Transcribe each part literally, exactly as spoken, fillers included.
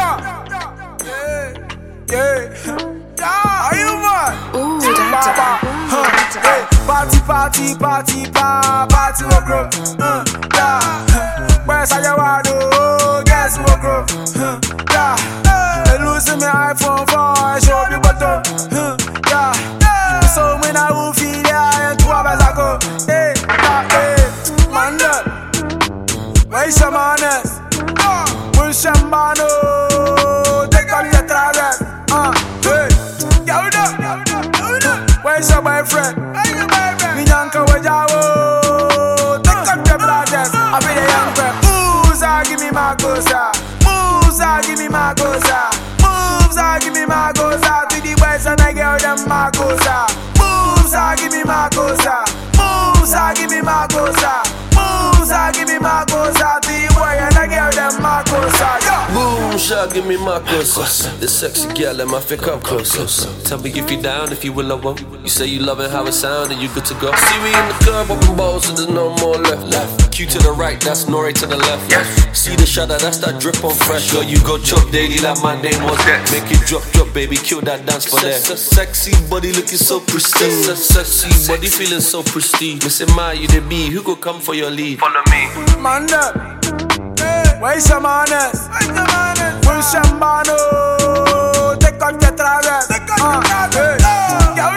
Yeah, yeah, are you mad? Ooh, dada. Ooh, dada. Hey, party, party, party, pa, party, we grow. Uh, yeah, where's how you want to? Guess we grow. Uh, yeah, they losing me iPhone four, show me button. Uh, yeah, so when I will feel there, and two hours ago. Hey, yeah, hey, man up. Where's your manners? Will Shambano take on your travel? Uh, hey, yo, no, where's your boyfriend? Minyanka wajawo, take up your brothers. I be the young girl. Moves, ah, give me my goza. Moves, ah, give me my goza. Moves, ah, give me my goza. To the boys and the girl, them my goza. Moves, ah, give me my goza. Moves, ah, give me my goza. Moves, ah, give me my goza. To the boy and the girl, them my goza. Boom, shot, give me my closer. This sexy girl, let my fit come closer. Tell me if you down, if you will, I won't. You say you love it, how it sound, and you good to go. See me in the club, open balls, so there's no more left. Left. Q to the right, that's Nori to the left. Left. See the shutter, that's that drip on fresh. Girl, you go chop daily, like my name was that. Make it drop, drop, baby, kill that dance for that. Sexy body looking so pristine. Sexy body feeling so pristine. Missing my, you the B, who go come for your lead? Follow me. Man up. Where's your manners? Will Shambano take on your travel? Uh, hey. Yo,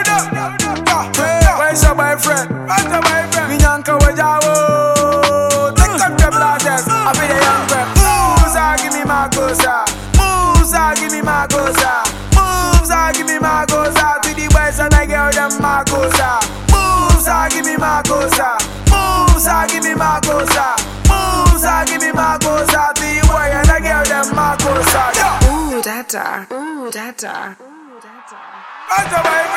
no. Where's your boyfriend? Minyanka wajawo, take on your brothers. I be the young girl. Moves, ah, give me my goza. Moves, ah, give me my goza. Moves, ah, give me my goza. To the boys and the girl, them my goza. Moves, ah, give me my goza. Moves, ah, give me my goza. Moves, ah, give me my goza. To the boy and the girl, them my goza. Ooh, dada. Ooh, dada. Ooh, dada. Where's your boyfriend?